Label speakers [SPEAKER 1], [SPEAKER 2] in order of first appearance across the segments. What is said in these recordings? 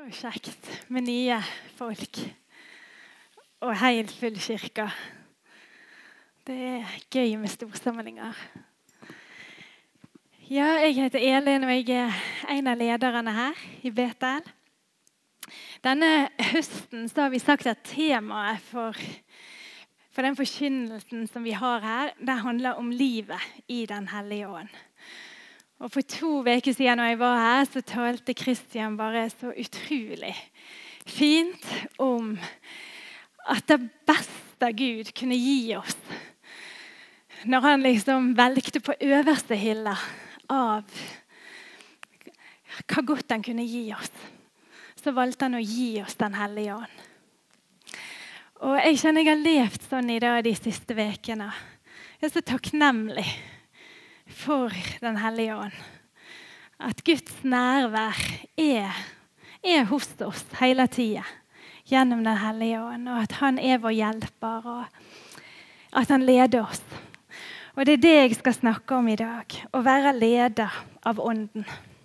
[SPEAKER 1] Og kjekt med nye folk og helt full kirke. Det er gøy med storsamlinger. Ja, jeg heter Elin, og jeg er en av lederne her i Betel. Denne høsten så har vi sagt at temaet for den forkynnelsen som vi har her, det handler om livet i Den hellige ånd. Og for 2 uker siden når jeg var her, så talte Kristian bare så utrolig fint om at det beste Gud kunne gi oss, når han liksom velgte på øverste hylle av hva godt han kunne gi oss, så valgte han å gi oss Den hellige ånd. Og jeg kjenner jeg har levd sånn i dag de siste vekene. Jeg er så takknemlig for Den hellige ånd. At Guds nærvær er hos oss hele tiden gjennom Den hellige ånd, og at han er vår hjelper, og at han leder oss. Og det er det jeg skal snakke om i dag, å være leder av ånden.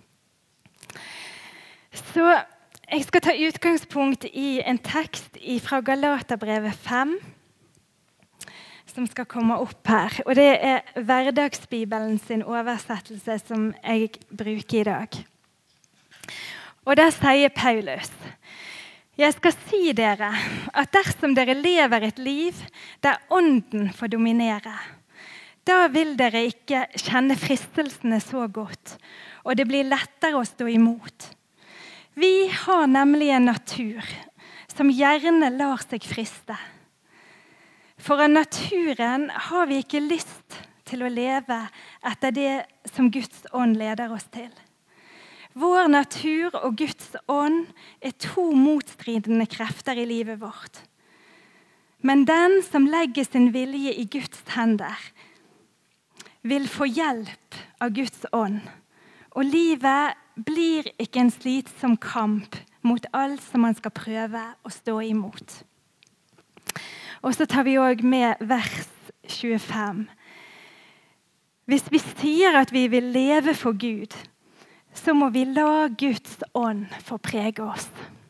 [SPEAKER 1] Så jeg skal ta utgangspunkt i en tekst fra Galaterbrevet 5, som skal komme opp her. Og det er Hverdagsbibelen sin oversettelse som jeg bruker i dag. Og der sier Paulus: «Jeg skal si dere at dersom dere lever et liv der ånden får dominere, da vil dere ikke kjenne fristelsene så godt, og det blir lettere å stå imot. Vi har nemlig en natur som gjerne lar seg friste. For av naturen har vi ikke lyst til å leve etter det som Guds ånd leder oss til. Vår natur og Guds ånd er 2 motstridende krefter i livet vårt. Men den som legger sin vilje i Guds hender, vil få hjelp av Guds ånd. Og livet blir ikke en slitsom kamp mot alt som man skal prøve å stå imot.» Og så tar vi også med vers 25. «Hvis vi sier at vi vil leve for Gud, så må vi la Guds ånd få prege oss.»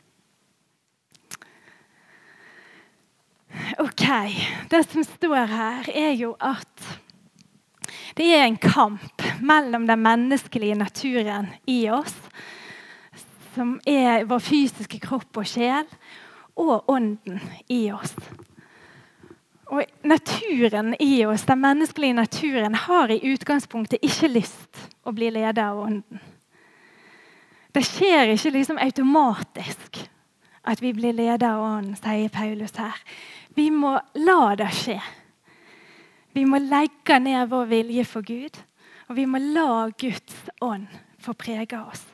[SPEAKER 1] Ok, det som står her er jo at det er en kamp mellom den menneskelige naturen i oss, som er vår fysiske kropp og sjel, og ånden i oss. Og naturen i oss, den menneskelige naturen, har i utgangspunktet ikke lyst å bli leder av ånden. Det skjer ikke liksom automatisk at vi blir leder av ånden, sier Paulus her. Vi må la det skje. Vi må legge ned vår vilje for Gud, og vi må la Guds ånd få prege oss.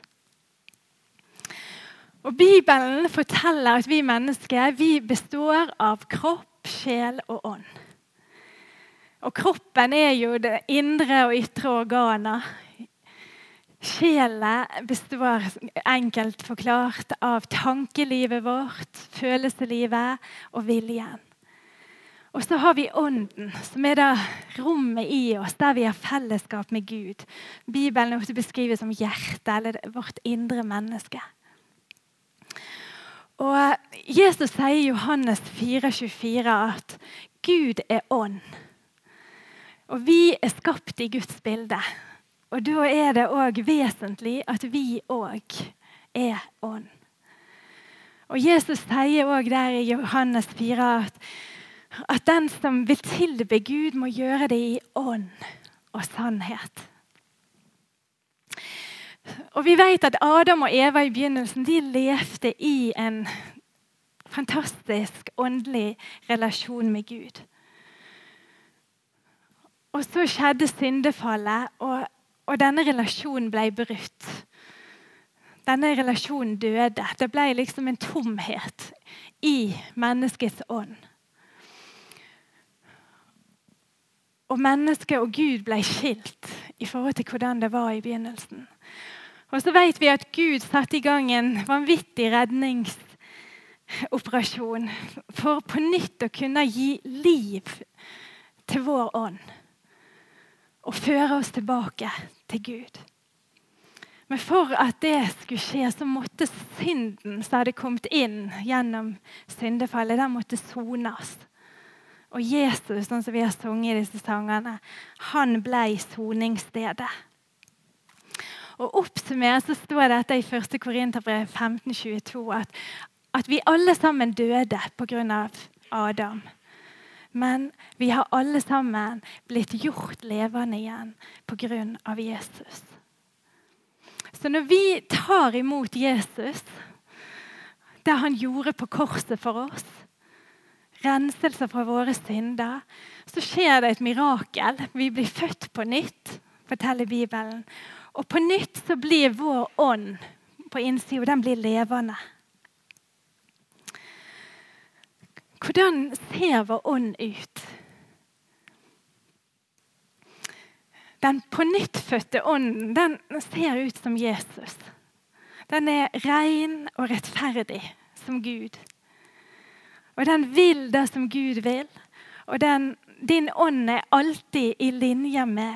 [SPEAKER 1] Og Bibelen forteller at vi mennesker, vi består av kropp, sjel og ånd. Og kroppen er jo det indre og ytre organer. Sjelen består enkelt forklart av tankelivet vårt, følelseslivet og viljen. Og så har vi ånden, som er det rommet i oss, der vi har fellesskap med Gud. Bibelen er ofte beskrivet som hjertet, eller vårt indre menneske. Og Jesus sier i Johannes 4,24 at Gud er ånd. Og vi er skapt i Guds bilde. Og da er det også vesentlig at vi også er ånd. Og Jesus sier også der i Johannes 4 at den som vil tilbe Gud må gjøre det i ånd og sannhet. Og vi vet at Adam og Eva i begynnelsen, de levde i en fantastisk åndelig relasjon med Gud. Og så skjedde syndefallet, og denne relasjonen ble brutt. Denne relasjonen døde. Det ble liksom en tomhet i menneskets ånd. Og mennesket og Gud ble skilt i forhold til hvordan det var i begynnelsen. Og så vet vi at Gud satte i gang en vanvittig redningsoperasjon for på nytt å kunne gi liv til vår ånd og føre oss tilbake til Gud. Men for at det skulle skje, så måtte synden som hadde kommet inn gjennom syndefallet, den måtte sones. Og Jesus, sånn som vi har sunget i disse sangene, han ble soningsstedet. Og oppsummert så står dette i 1. Korinterbrev 15:22 at vi alle sammen døde på grunn av Adam. Men vi har alle sammen blitt gjort levende igjen på grunn av Jesus. Så når vi tar imot Jesus, det han gjorde på korset for oss, renselse fra våre synder, så skjer det et mirakel. Vi blir født på nytt, forteller Bibelen. Og på nytt så blir vår ånd på innsiden, og den blir levende. Hvordan ser vår ånd ut? Den på nyttfødte ånden, den ser ut som Jesus. Den er ren og rettferdig som Gud. Og den vil det som Gud vil. Og din ånd er alltid i linje med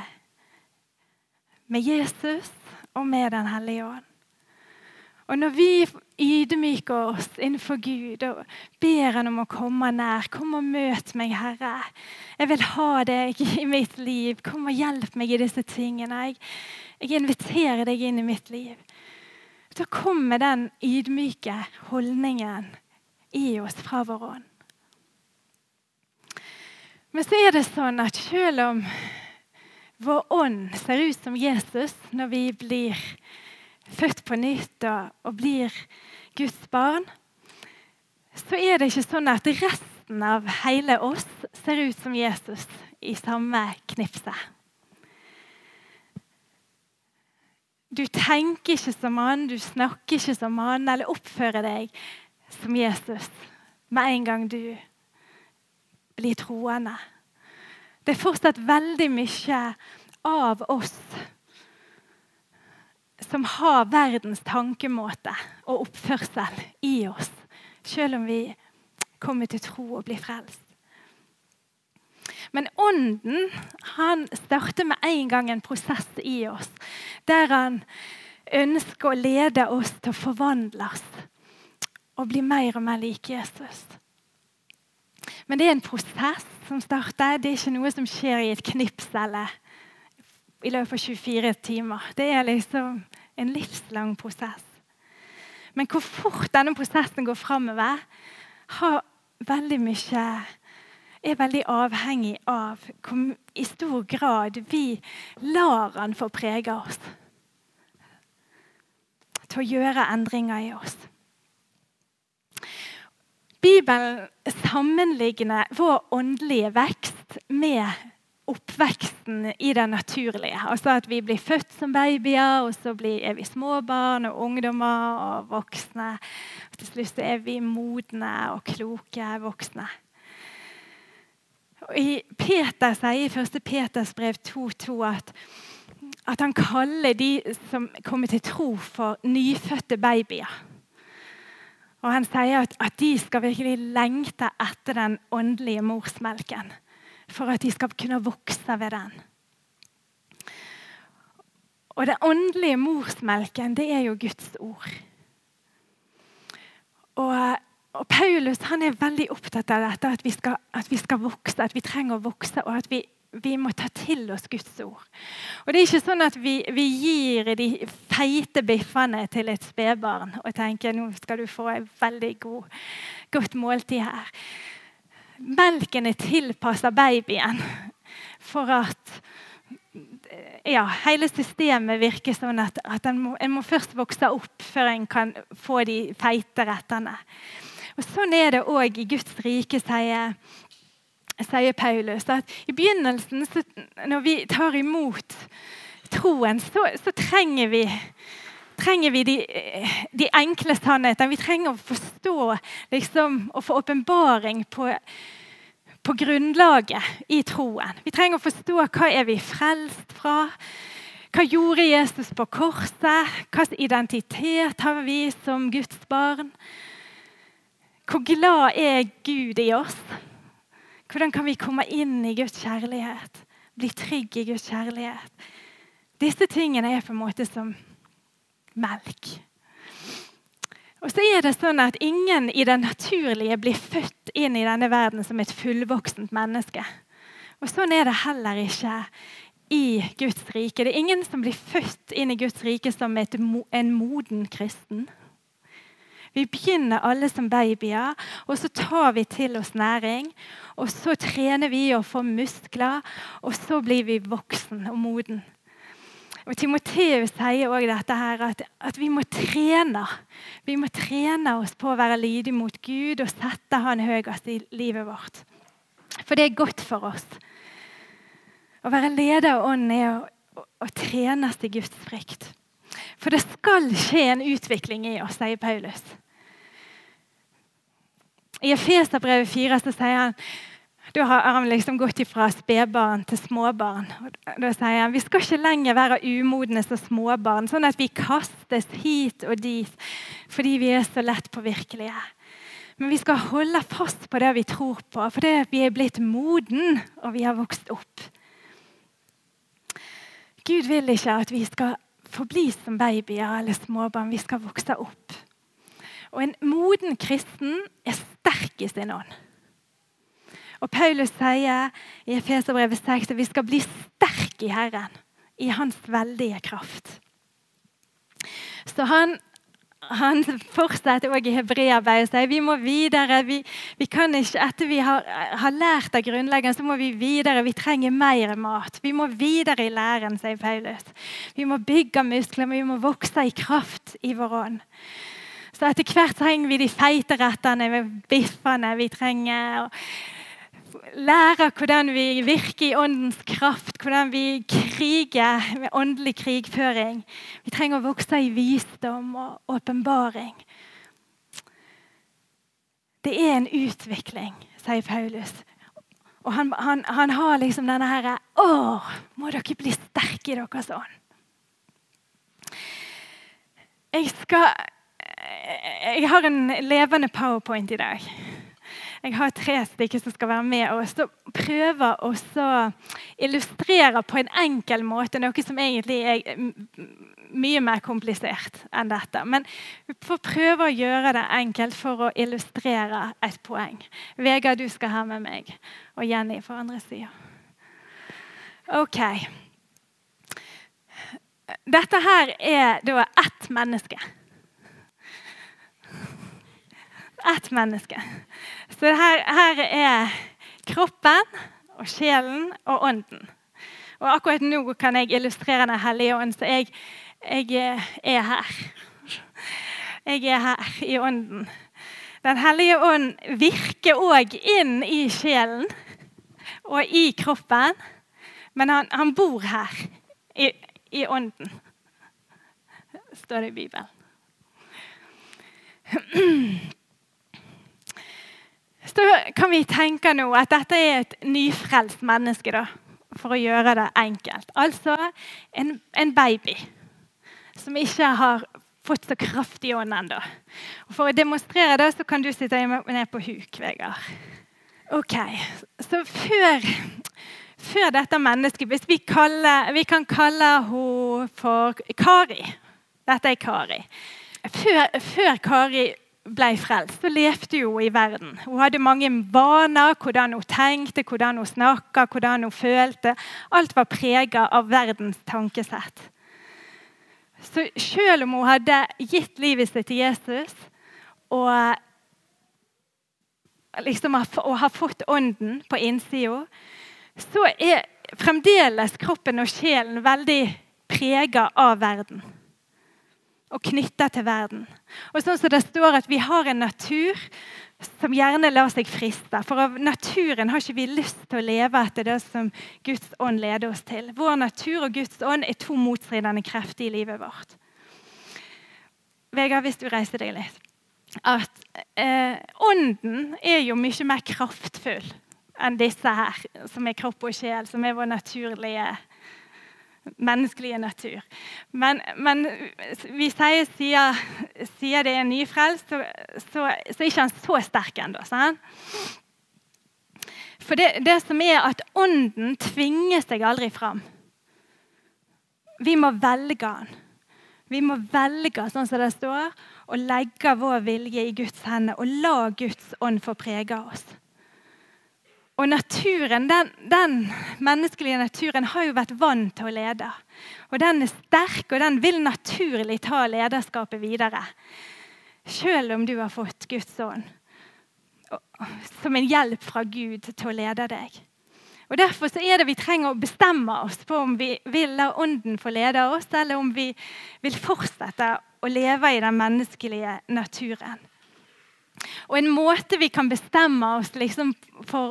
[SPEAKER 1] Jesus og med den hellige ånd. Og når vi ydmyker oss innenfor Gud og ber han om å komme nær, kom og møt meg, Herre. Jeg vil ha deg i mitt liv. Kom og hjelp meg i disse tingene. Jeg inviterer deg inn i mitt liv. Så kommer den ydmyke holdningen i oss fra vår ånd. Men så er det sånn at selv om vår ånd ser ut som Jesus når vi blir født på nytt og blir Guds barn, så er det ikke sånn at resten av hele oss ser ut som Jesus i samme knipse. Du tenker ikke som han, du snakker ikke som han, eller oppfører deg som Jesus med en gang du blir troende. Det er fortsatt veldig mye av oss som har verdens tankemåte og oppførsel i oss, selv om vi kommer til tro og blir frelst. Men ånden, han starter med en gang en prosess i oss, der han ønsker å lede oss til å forvandles og bli mer og mer lik Jesus. Men det er en prosess som starter. Det er ikke noe som skjer i et knips eller i løpet av 24 timer. Det er liksom en livslang prosess. Men hvor fort denne prosessen går fremover, er veldig avhengig av hvor i stor grad vi lar han få prege oss. Til å gjøre endringer i oss. Bibelen sammenligner vår åndelige vekst med oppveksten i det naturlige. Altså at vi blir født som babyer, og så er vi småbarn og ungdommer og voksne. Og til slutt er vi modne og kloke voksne. Og Peter sier i 1. Peters brev 2:2 at han kaller de som kommer til tro for nyfødte babyer. Og han sier at de skal virkelig lengte etter den åndelige morsmelken, for at de skal kunne vokse ved den. Og den åndelige morsmelken, det er jo Guds ord. Og Paulus, han er veldig opptatt av dette, at vi skal vokse, at vi trenger å vokse, og at vi må ta til oss Guds ord. Og det er ikke sånn at vi gir de feite biffene til et spedbarn og tenker, nå skal du få et veldig godt måltid her. Melken er tilpasset babyen for at hele systemet virker sånn at en må først vokse opp før en kan få de feite rettene. Og sånn er det også i Guds rike, sier Paulus, at i begynnelsen, når vi tar imot troen, så trenger vi de enkle sannhetene. Vi trenger å forstå, å få åpenbaring på grunnlaget i troen. Vi trenger å forstå hva er vi frelst fra, hva gjorde Jesus på korset, hva identitet har vi som Guds barn, hvor glad er Gud i oss, hvordan kan vi komme inn i Guds kjærlighet, bli trygg i Guds kjærlighet. Disse tingene er på en måte som melk. Og så det sånn at ingen i det naturlige blir født inn i denne verden som et fullvoksent menneske. Og sånn det heller ikke i Guds rike. Det ingen som blir født inn i Guds rike som en moden kristen. Vi begynner alle som babyer, og så tar vi til oss næring, og så trener vi og får muskler, og så blir vi voksen og moden. Og Timoteus sier også dette her, at vi må trene. Vi må trene oss på å være lydige mot Gud og sette han høyest i livet vårt. For det godt for oss. Å være leder av ånden å trenes i Guds frykt. For det skal skje en utvikling i oss, sier Paulus. I Efeserbrevet 4 så sier han, da har han liksom gått ifra spedbarn til småbarn. Og da sier han, vi skal ikke lenger være umodne som småbarn, sånn at vi kastes hit og dit, fordi vi så lett påvirkelige. Men vi skal holde fast på det vi tror på, for det vi blitt moden, og vi har vokst opp. Gud vil ikke at vi skal forbli som babyer eller småbarn, vi skal vokse opp. Og en moden kristen sterk i sin ånd. Og Paulus sier i Efeserbrevet 6 at vi skal bli sterk i Herren, i hans veldige kraft. Så han fortsetter også i Hebreerbrevet og sier vi må videre, vi kan ikke, etter vi har lært av grunnleggende, så må vi videre, vi trenger mer mat. Vi må videre i læren, sier Paulus. Vi må bygge muskler, men vi må vokse i kraft i vår ånd. Så etter hvert trenger vi de feite rettene, biffene, vi trenger å lære hvordan vi virker i åndens kraft, hvordan vi kriger med åndelig krigføring. Vi trenger å vokse i visdom og åpenbaring. Det en utvikling, sier Paulus. Og han har liksom denne her, må dere bli sterke i deres ånd. Jeg har en levende PowerPoint i dag. Jeg har 3 stykker som skal være med og prøve å illustrere på en enkel måte noe som egentlig mye mer komplisert enn dette. Men vi får prøve å gjøre det enkelt for å illustrere et poeng. Vegard, du skal her med meg, og Jenny på andre siden. Ok. Dette her da ett menneske. Ett menneske. Så her kroppen og sjelen og ånden. Og akkurat nå kan jeg illustrere den hellige ånd, så jeg her. Jeg her i ånden. Den hellige ånd virker også inn i sjelen og i kroppen, men han bor her i ånden. Står det i Bibelen. Så kan vi tenke nå at dette et nyfrelst menneske da, for å gjøre det enkelt. Altså en baby som ikke har fått så kraftig ånd enda. Og for å demonstrere det så kan du sitte ned på huk, Vegard. Ok, så før dette mennesket, hvis vi kan kalle henne for Kari. Dette Kari. Før Kari ble frelst, så levde hun i verden. Hun hadde mange vaner, hvordan hun tenkte, hvordan hun snakket, hvordan hun følte. Alt var preget av verdens tankesett. Så selv om hun hadde gitt livet sitt til Jesus, og har fått ånden på innsiden, så fremdeles kroppen og sjelen veldig preget av verden. Og knyttet til verden. Og sånn som det står at vi har en natur som gjerne lar seg friste. For av naturen har ikke vi lyst til å leve etter det som Guds ånd leder oss til. Vår natur og Guds ånd 2 motstridende krefter i livet vårt. Vegard, hvis du reiser deg litt. At ånden jo mye mer kraftfull enn disse her, som kropp og sjel, som vår naturlige menneskelige natur. Men vi sier det nyfrelst, så ikke han så sterk enda. Sant? For det som at ånden tvinger seg aldri fram. Vi må velge han. Vi må velge, sånn som det står, og legge vår vilje i Guds hender og la Guds ånd få prege oss. Og naturen, den menneskelige naturen har jo vært vant til å lede. Og den er sterk, og den vil naturlig ta lederskapet videre. Selv om du har fått Guds ånd som en hjelp fra Gud til å lede deg. Og derfor så er det vi trenger å bestemme oss på om vi vil la ånden få lede oss, eller om vi vil fortsette å leve i den menneskelige naturen. Og en måte vi kan bestemme oss liksom for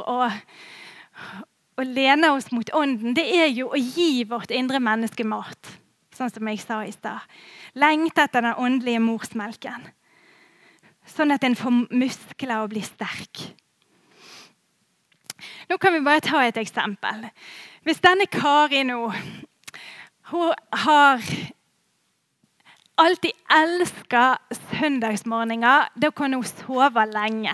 [SPEAKER 1] å lene oss mot ånden, det er jo å gi vårt indre menneske mat, sånn som jeg sa i stad. Lengte etter den åndelige morsmelken, sånn at en får muskler og blir sterk. Nå kan vi bare ta et eksempel. Hvis denne Kari nå, hun har alltid elsket søndagsmorgener, da kan hun sove lenge.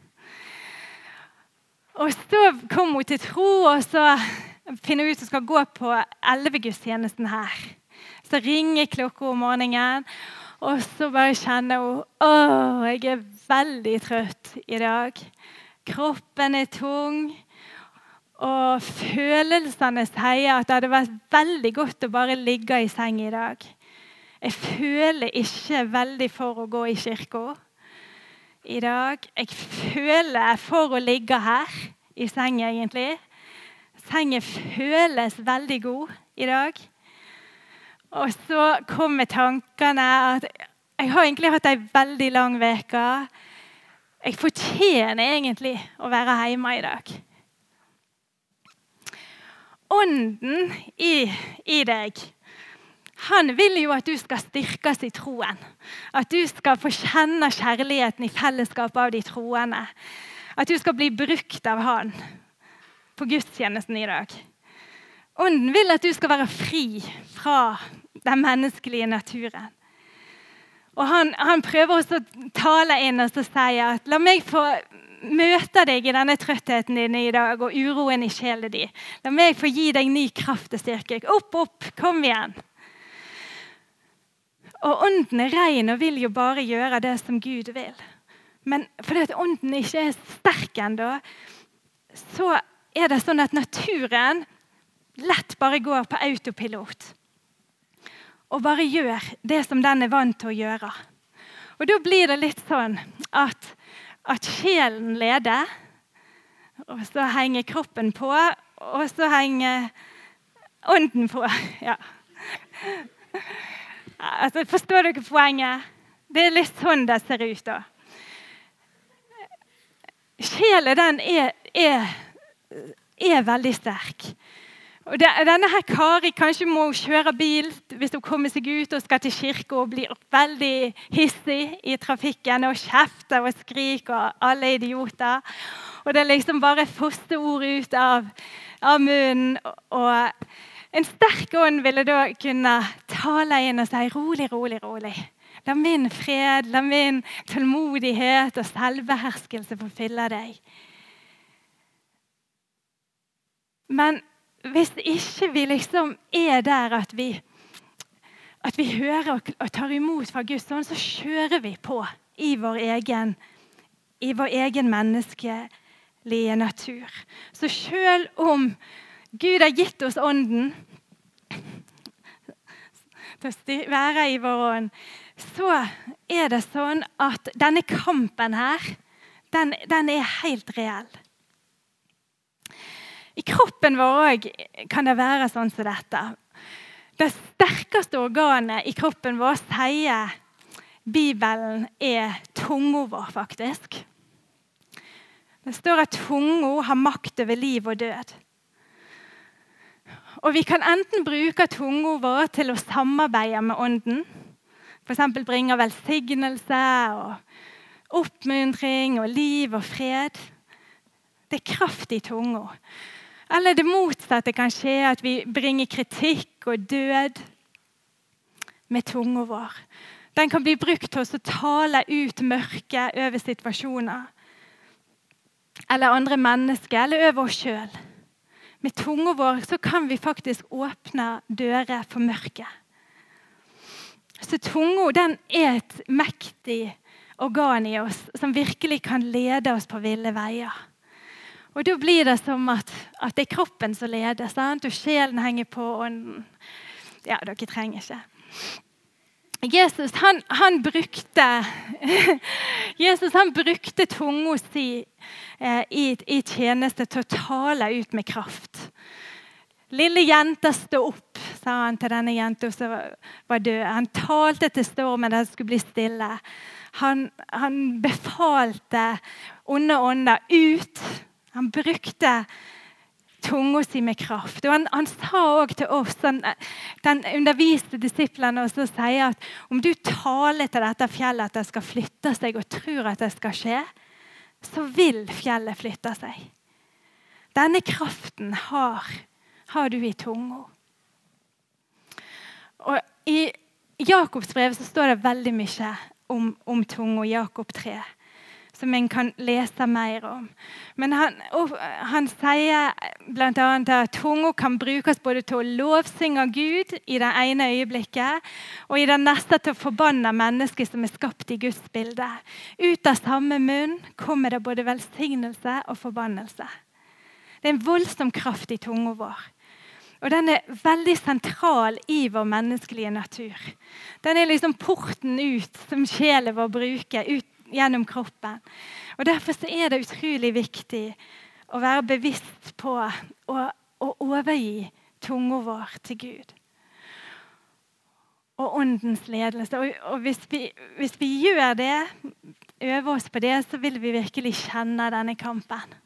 [SPEAKER 1] Og så kommer hun til tro, og så finner hun ut at hun skal gå på 11-gudstjenesten her. Så ringer klokka om morgenen, og så bare kjenner hun, jeg er veldig trøtt i dag. Kroppen er tung, og følelsene sier at det hadde vært veldig godt å bare ligge i seng i dag. Jeg føler ikke veldig for å gå i kirka i dag. Jeg føler for å ligge her i seng egentlig. Sengen føles veldig god i dag. Og så kommer tankene at jeg har egentlig hatt en veldig lang uke. Jeg fortjener egentlig å være hjemme i dag. Ånden i deg, han vil jo at du skal styrkes i troen. At du skal få kjenne kjærligheten i fellesskapet av de troende. At du skal bli brukt av han på gudstjenesten i dag. Ånden vil at du skal være fri fra den menneskelige naturen. Og han prøver også å tale inn og så sier at la meg få møte deg i denne trøttheten din i dag og uroen i sjelen din. La meg få gi deg ny kraft og styrke. Opp, kom igjen. Og ånden er ren og vil jo bare gjøre det som Gud vil. Men fordi at ånden ikke er sterk ennå, så er det sånn at naturen lett bare går på autopilot. Og bare gjør det som den er vant til å gjøre. Og da blir det litt sånn at sjelen leder, og så henger kroppen på, og så henger ånden på. Ja. Altså, forstår dere poenget? Det er litt sånn det ser ut da. Sjelen, den er veldig sterk. Og denne her Kari kanskje må kjøre bil hvis hun kommer seg ut og skal til kirke og blir veldig hissig i trafikken og kjefter og skriker og alle idioter. Og det er liksom bare første ord ut av munnen. Og en sterk ånd ville da kunne tale inn og si rolig, rolig, rolig. La min fred, la min tålmodighet og selvbeherskelse få fylle deg. Men hvis ikke vi liksom er der at vi hører og tar imot fra Guds ånd, så kjører vi på i vår egen menneskelige natur. Så selv om Gud har gitt oss ånden til å være i vår ånd, så er det sånn at denne kampen her, den er helt reell. I kroppen vår også kan det være sånn som dette. Det sterkeste organet i kroppen vår, sier Bibelen, er tunga vår faktisk. Det står at tunga har makt over liv og død. Og vi kan enten bruke tunga vår til å samarbeide med ånden, for eksempel bringe velsignelse og oppmuntring og liv og fred. Det er kraft i tunga. Eller det motsatte kan skje, at vi bringer kritikk og død med tunga vår. Den kan bli brukt til å tale ut mørke over situasjoner. Eller andre mennesker, eller over oss selv. Med tunga vår så kan vi faktisk åpne dører for mørket. Så tunga, den et mektig organ i oss som virkelig kan lede oss på ville veier. Og da blir det som at det kroppen som leder, sant? Og sjelen henger på ånden. Ja, dere trenger ikke. Jesus, han brukte tunga si i tjeneste til å tale ut med kraft. Lille jenta, stå opp, sa han til denne jenta som var død. Han talte til stormen at det skulle bli stille. Han befalte onde ånder ut. Han brukte tunga si med kraft. Og han sa også til oss, den underviste disiplene, og så sier at om du taler til dette fjellet at det skal flytte seg og tror at det skal skje, så vil fjellet flytte seg. Denne kraften har du i tunga. Og i Jakobs brev så står det veldig mye om tunga, Jakob 3. Som en kan lese mer om. Men han sier blant annet at tunga kan brukes både til å lovsynge Gud i det ene øyeblikket, og i det neste til å forbanne mennesker som skapt i Guds bilde. Ut av samme munn kommer det både velsignelse og forbannelse. Det en voldsom kraft i tunga vår. Og den veldig sentral i vår menneskelige natur. Den liksom porten ut som sjelen vår bruker, ut gjennom kroppen. Og derfor så det utrolig viktig å være bevisst på å overgi tunga vår til Gud. Og åndens ledelse. Og hvis vi gjør det, øver oss på det, så vil vi virkelig kjenne denne kampen.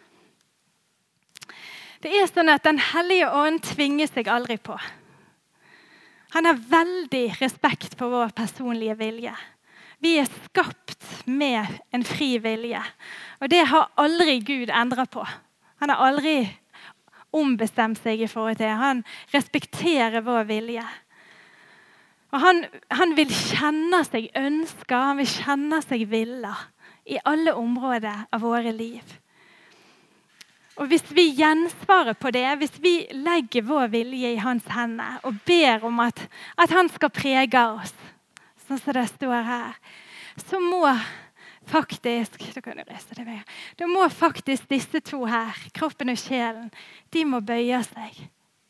[SPEAKER 1] Det sånn at Den hellige ånd tvinger seg aldri på. Han har veldig respekt for vår personlige vilje. Vi skapt med en fri vilje. Og det har aldri Gud endret på. Han har aldri ombestemt seg i forhold til det. Han respekterer vår vilje. Og han vil kjenne seg ønsket, han vil kjenne seg villet i alle områder av våre liv. Og hvis vi gjensvarer på det, hvis vi legger vår vilje i hans hender og ber om at han skal prege oss, sånn som det står her, så må faktisk, da må faktisk disse to her, kroppen og sjelen, de må bøye seg.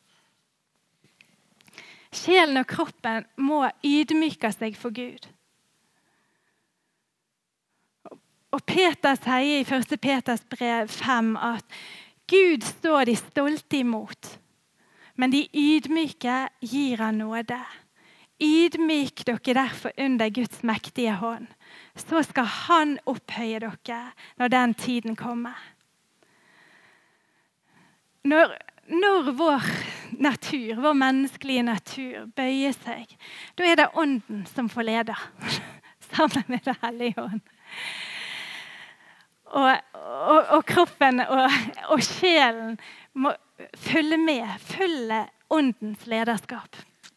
[SPEAKER 1] Sjelen og kroppen må ydmyke seg for Gud. Og Peter sier i 1. Peters brev 5 at Gud står de stolte imot, men de ydmyke gir han nåde. Ydmyk dere derfor under Guds mektige hånd, så skal han opphøye dere når den tiden kommer. Når vår natur, vår menneskelige natur bøyer seg, da det ånden som får lede, sammen med det hellige ånd. Og kroppen og sjelen må følge åndens lederskap.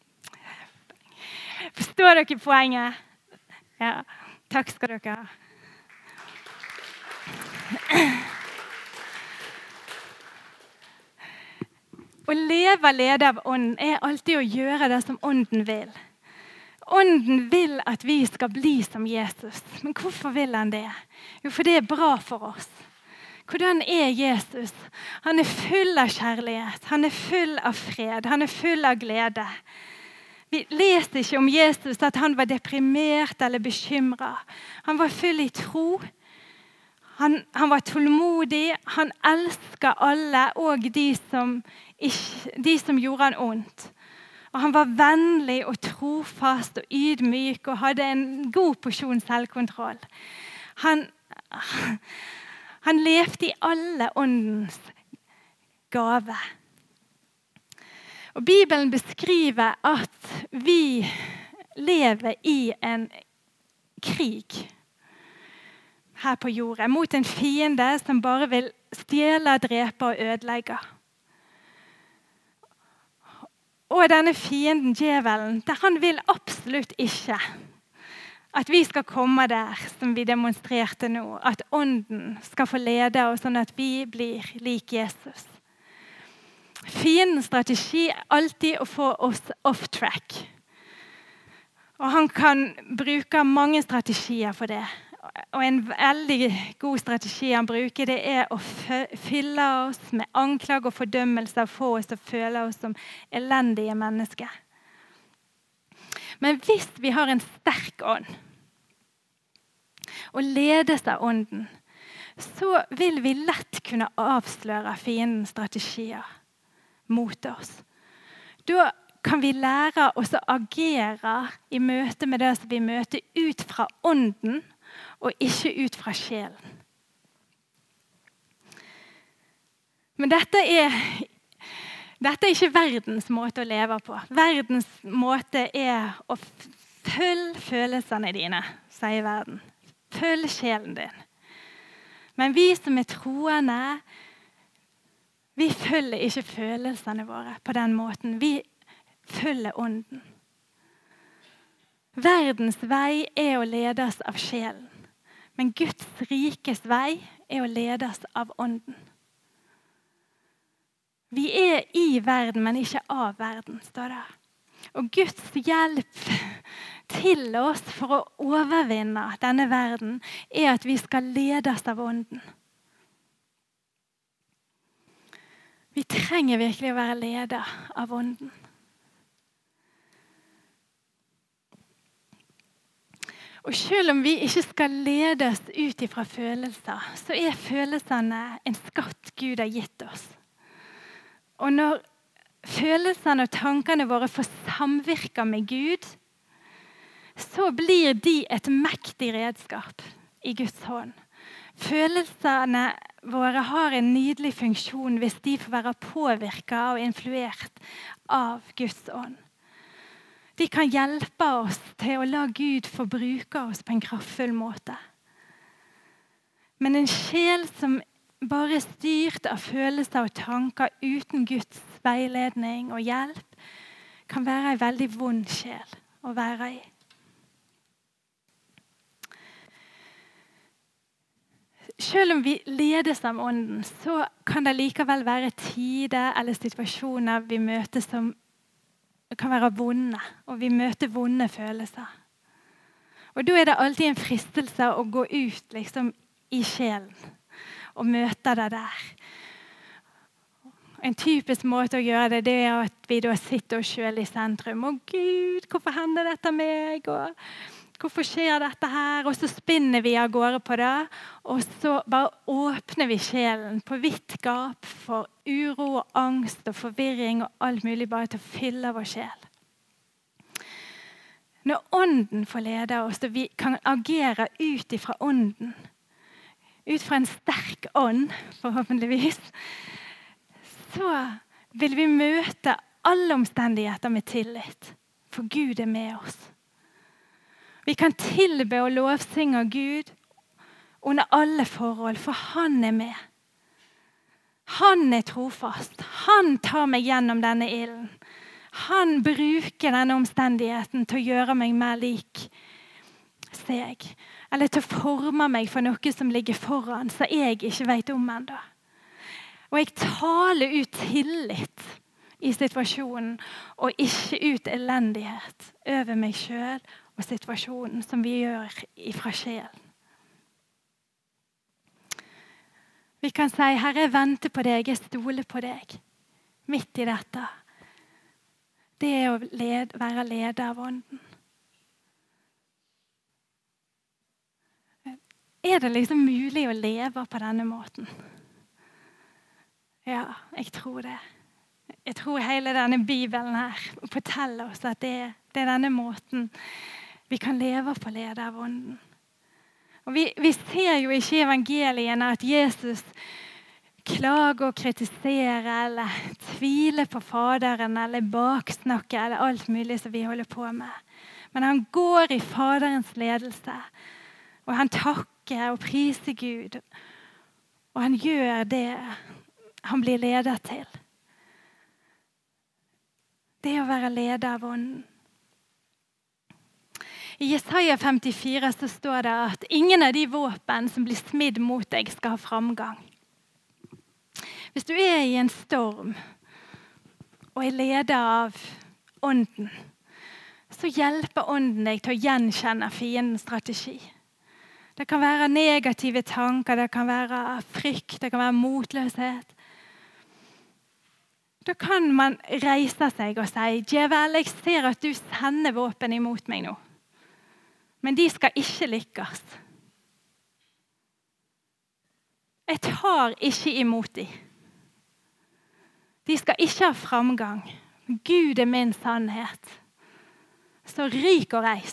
[SPEAKER 1] Forstår dere poenget? Ja, takk skal dere ha. Å leve leder av ånden alltid å gjøre det som ånden vil. Ånden vil at vi skal bli som Jesus. Men hvorfor vil han det? Jo, for det bra for oss. Hvordan Jesus? Han full av kjærlighet. Han full av fred. Han full av glede. Vi leser ikke om Jesus at han var deprimert eller bekymret. Han var full i tro. Han var tålmodig. Han elsket alle, og de som gjorde han ondt. Og han var vennlig og trofast og ydmyk og hadde en god porsjon selvkontroll. Han levde i alle åndens gave. Og Bibelen beskriver at vi lever i en krig her på jorda mot en fiende som bare vil stjele, drepe og ødelegge. Og denne fienden, djevelen, han vil absolutt ikke at vi skal komme der som vi demonstrerte nå, at ånden skal få lede oss sånn at vi blir lik Jesus. Fiendens strategi alltid å få oss off track. Og han kan bruke mange strategier for det. Og en veldig god strategi han bruker, det er å fylle oss med anklag og fordømmelse og få oss til å føle oss som elendige mennesker. Men hvis vi har en sterk ånd, og ledes av ånden, så vil vi lett kunne avsløre fiendens strategier mot oss. Da kan vi lære oss å agere i møte med det som vi møter ut fra ånden, og ikke ut fra sjelen. Men dette er ikke verdens måte å leve på. Verdens måte er å følge følelsene dine, sier verden. Følg sjelen din. Men vi som er troende, vi følger ikke følelsene våre på den måten. Vi følger ånden. Verdens vei er å ledes av sjelen. Men Guds rikes vei er å ledes av ånden. Vi er i verden, men ikke av verden, står det. Og Guds hjelp til oss for å overvinne denne verden er at vi skal ledes av ånden. Vi trenger virkelig å være ledet av ånden. Og selv om vi ikke skal ledes ut ifra følelser, så er følelsene en skatt Gud har gitt oss. Og når følelsene og tankene våre får samvirke med Gud, så blir de et mektig redskap i Guds hånd. Følelsene våre har en nydelig funksjon hvis de får være påvirket og influert av Guds ånd. De kan hjelpe oss til å la Gud få bruke oss på en kraftfull måte. Men en sjel som bare er styrt av følelser og tanker uten Guds veiledning og hjelp, kan være en veldig vond sjel å være i. Selv om vi ledes av ånden, så kan det likevel være tider eller situasjoner vi møter som kan være vonde, og vi møter vonde følelser. Og da er det alltid en fristelse å gå ut liksom, i sjelen og møte det der. En typisk måte å gjøre det er at vi da sitter oss selv i sentrum. Å Gud, hvorfor hender dette meg? Og hvorfor skjer dette her? Og så spinner vi av gårde på det, og så bare åpner vi sjelen på vidt gap for uro og angst og forvirring og alt mulig bare til å fylle vår sjel. Når ånden får lede oss, og vi kan agere ut ifra ånden, ut fra en sterk ånd, forhåpentligvis, så vil vi møte alle omstendigheter med tillit, for Gud er med oss. Vi kan tilbe og lovsynge Gud under alle forhold, for han er med. Han er trofast. Han tar meg gjennom denne ilden. Han bruker denne omstendigheten til å gjøre meg mer lik seg. Eller til å forme meg for noe som ligger foran, så jeg ikke vet om enda. Og jeg taler ut tillit i situasjonen, og ikke ut elendighet over meg selv og situasjonen som vi gjør ifra sjelen. Vi kan si, Herre, jeg venter på deg, jeg stoler på deg. Midt i dette. Det er å være leder av ånden. Er det liksom mulig å leve på denne måten? Ja, jeg tror det. Jeg tror hele denne Bibelen her forteller oss at det er denne måten vi kan leve på leder av ånden. Og vi ser jo ikke i evangeliene at Jesus klager og kritiserer eller tviler på Faderen eller baksnakker eller alt mulig som vi holder på med. Men han går i Faderens ledelse, og han takker og priser Gud. Og han gjør det han blir leder til. Det å være leder av ånden. I Jesaja 54 så står det at ingen av de våpen som blir smidd mot deg skal ha framgang. Hvis du er i en storm og er leder av ånden, så hjelper ånden deg til å gjenkjenne fiendens strategi. Det kan være negative tanker, det kan være frykt, det kan være motløshet. Da kan man reise seg og si, «Djevel, jeg ser at du sender våpen imot meg nå. Men de skal ikke lykkes. Jeg tar ikke imot dem. De skal ikke ha framgang. Gud er min sannhet. Så ryk og reis.»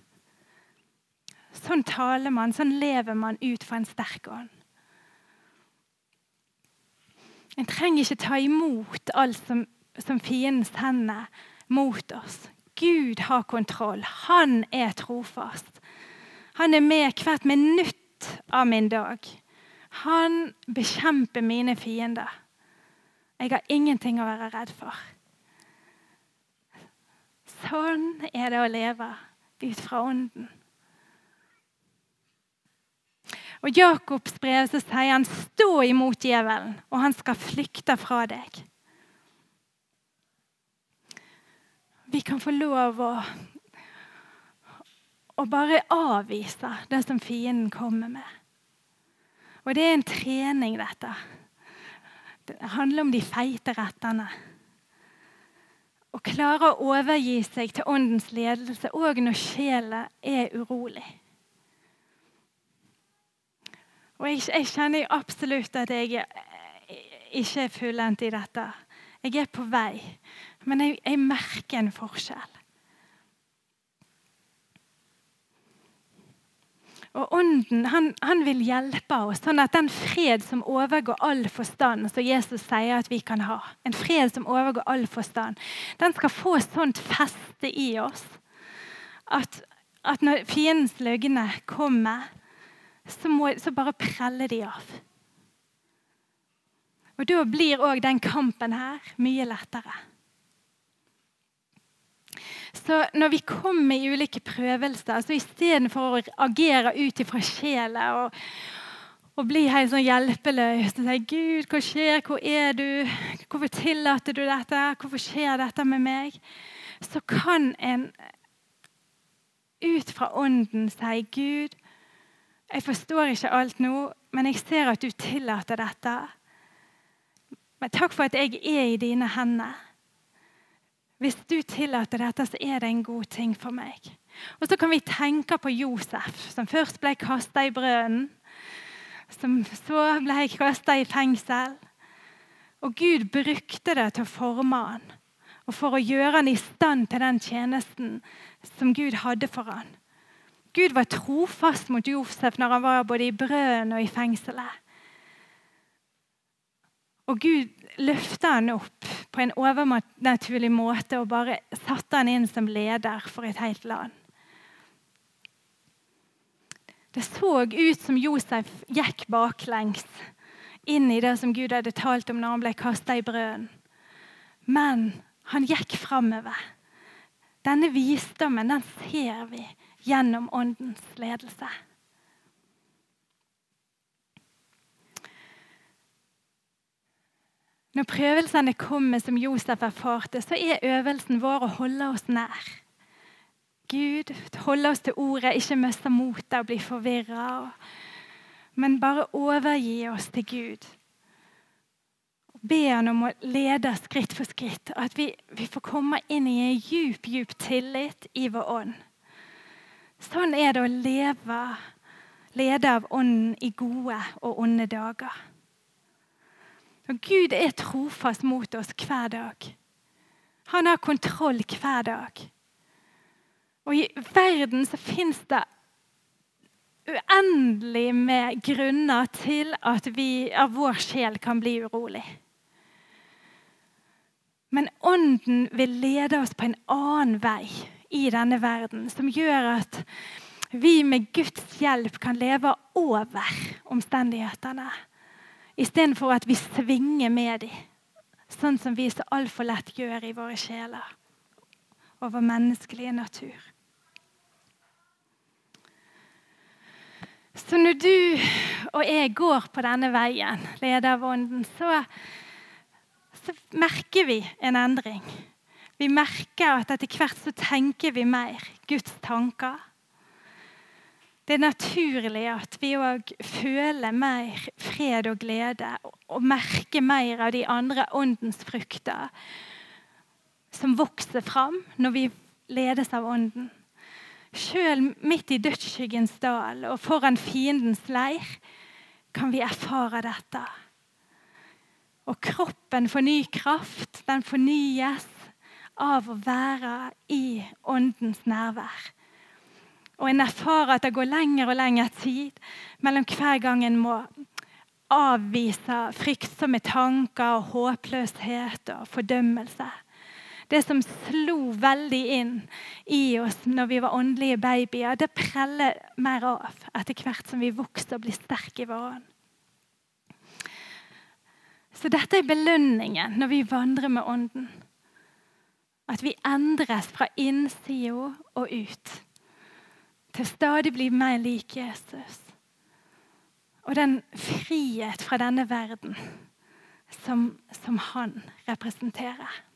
[SPEAKER 1] Sånn taler man, sånn lever man ut fra en sterk ånd. En trenger ikke ta imot alt som fienden sender mot oss. Gud har kontroll. Han er trofast. Han er med hvert minutt av min dag. Han bekjemper mine fiender. Jeg har ingenting å være redd for. Sånn er det å leve ut fra ånden. Og i Jakobs brev så sier han, stå imot djevelen, og han skal flykte fra deg. Vi kan få lov å bare avvise det som fienden kommer med. Og det er en trening, dette. Det handler om de feite rettene. Å klare å overgi seg til åndens ledelse, også når sjelen er urolig. Og jeg kjenner absolutt at jeg ikke er fullendt i dette. Jeg er på vei, men jeg merker en forskjell. Og ånden, han vil hjelpe oss, sånn at den fred som overgår all forstand, som Jesus sier at vi kan ha, en fred som overgår all forstand, den skal få sånt feste i oss, at når fiendens løgne kommer, så bare preller de av. Og da blir også den kampen her mye lettere. Så når vi kommer i ulike prøvelser, så i stedet for å agere ut ifra sjela og bli helt sånn hjelpeløs og si, Gud, hva skjer? Hvor er du? Hvorfor tillater du dette? Hvorfor skjer dette med meg? Så kan en ut fra ånden si, Gud, jeg forstår ikke alt nå, men jeg ser at du tillater dette. Men takk for at jeg er i dine hender. Hvis du tillater dette, så er det en god ting for meg. Og så kan vi tenke på Josef, som først ble kastet i brønnen, som så ble kastet i fengsel. Og Gud brukte det til å forme han, og for å gjøre han i stand til den tjenesten som Gud hadde for han. Gud var trofast mot Josef når han var både i brønnen og i fengselet. Og Gud løftet han opp på en overnaturlig måte og bare satte han inn som leder for et helt land. Det så ut som Josef gikk baklengs inn i det som Gud hadde talt om når han ble kastet i brønnen. Men han gikk fremover. Denne visdommen, den ser vi gjennom åndens ledelse. Når prøvelsene kommer som Josef erfarte, så er øvelsen vår å holde oss nær. Gud, holde oss til ordet, ikke miste motet og bli forvirret, men bare overgi oss til Gud. Be han om å lede skritt for skritt, at vi får komme inn i en djup tillit i vår ånd. Sånn er det å lede av ånden i gode og onde dager. Og Gud er trofast mot oss hver dag. Han har kontroll hver dag. Og i verden så finnes det uendelig med grunner til at av vår sjel kan bli urolig. Men ånden vil lede oss på en annen vei i denne verden, som gjør at vi med Guds hjelp kan leve over omstendighetene, i stedet for at vi svinger med dem, sånn som vi så alt for lett gjør i våre sjeler, og vår menneskelige natur. Så når du og jeg går på denne veien, leder av ånden, så merker vi en endring. Vi merker at etter hvert så tenker vi mer Guds tanker. Det er naturlig at vi også føler mer fred og glede og merker mer av de andre åndens frukter som vokser fram når vi ledes av ånden. Selv midt i dødsskyggens dal og foran fiendens leir kan vi erfare dette. Og kroppen får ny kraft, den fornyes av å være i åndens nærvær. Og en erfarer at det går lenger og lenger tid mellom hver gang en må avvise fryktsomme tanker og håpløshet og fordømmelse. Det som slo veldig inn i oss når vi var åndelige babyer, det preller mer av etter hvert som vi vokser og blir sterke i vår ånd. Så dette er belønningen når vi vandrer med ånden. At vi endres fra innsida og ut. Til stadig bli mer lik Jesus. Og den frihet fra denne verden som han representerer.